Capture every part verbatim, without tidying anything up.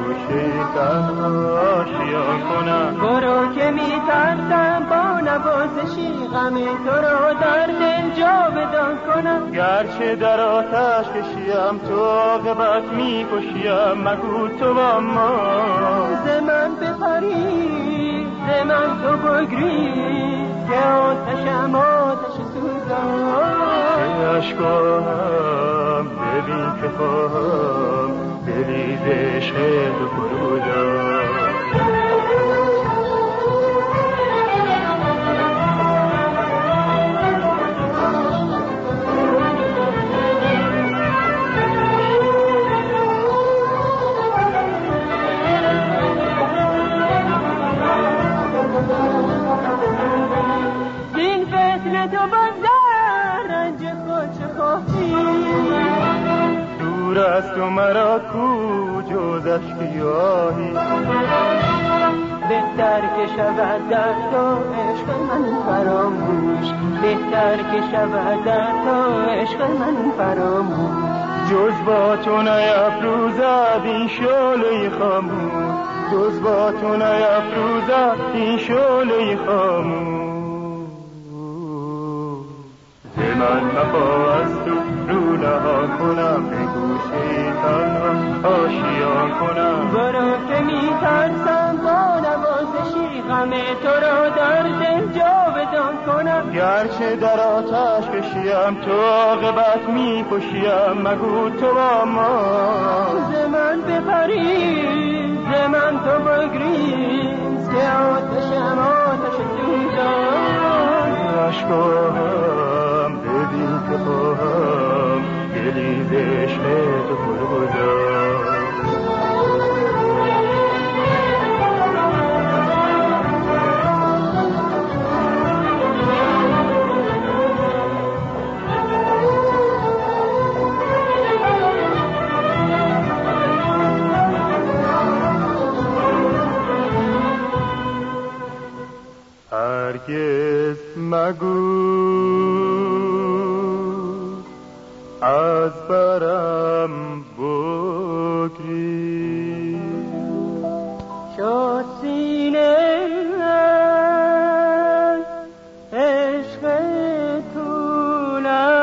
گوشه تنها آشیان کنم. برو که میترسم با نوازشی غم تو رو در دل جاودان کنم. گرچه در آتش کشیم تو عاقبت میکشیم، مگو تو با ما ز من بپری ز من تو بگریز که آتشم آتش سوزان. عشقم ببین که خواهم دلی ز عشق تو فروزان. این فتنه تو باز در رنج خود چه خواهی؟ دور از تو مرا کو جز اشک آهی. بهتر که شود در تو عشق من فراموش، بهتر که شود در تو عشق من فراموش. جز با تو نیفروزد این شعله خاموش، جز با تو نیفروزد این شعله خاموش. ز من مخواه از تو رو نهان کنم، به گوشه تنها آشیان کنم. برو که میترسم با نوازشی غم تو رو در دل جاودان کنم. گرچه در آتش کشیم تو عاقبت میکشیم، مگو تو با ما ز من بپری ز من تو بگریز که آتشم آتش سوزان. عشقم ببین که خواهم دلی ز عشق تو فروزان. هرگز مگو از برم بگریز، شد سینه عشق تو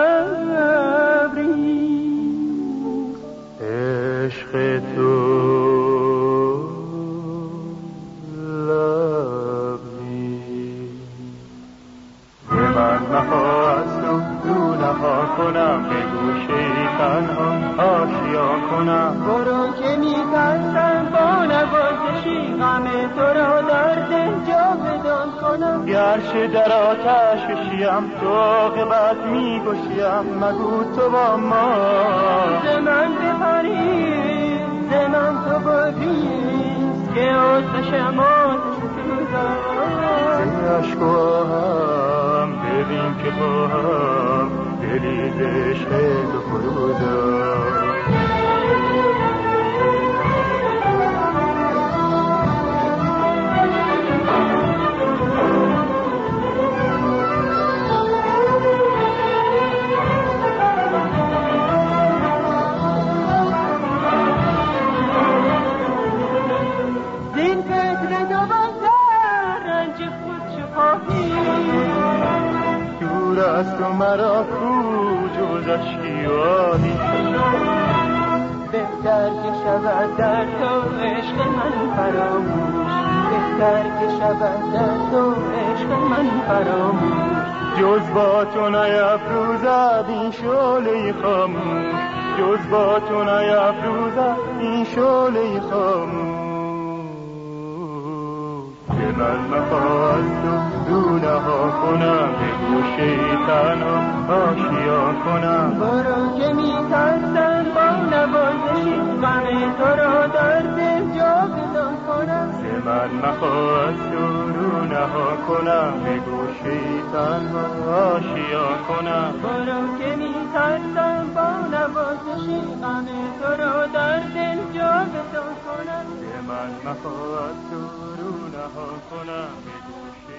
لبریز. عشق تو کنم، به گوشه تنها آشیان کنم. برو که میترسم با نوازشی غم تو رو در دل جاودان کنم. گرچه در آتش کشیم تو عاقبت میکشیم، مگو تو با ما ز من بپری ز من تو بگریز که آتشم آتش سوزان. ز عشق و آهم ببین که خواهم دلی ز عشق تو فروزان. زین فتنه تو باز در رنج خود چه خواهی؟ دور از تو مرا کو جز اشکی آهی. بهتر که شود در تو عشق من فراموش، بهتر که شود در تو عشق من فراموش. جز با تو نیفروزد این شعله خاموش، جز با تو نیفروزد این شعله خاموش. به من مخواه از تو رو نهان کنم، به گوشه تنها آشیان کنم. برو که میترسم با نوازشی غم تو رو در دل جاودان کنم. ز من مخواه از تو رو نهان کنم، به گوشه تنها آشیان کنم. برو که میترسم با نوازشی غم تو رو در دل جاودان کنم. ز من مخواه از تو رو نهان کنم، به گوشه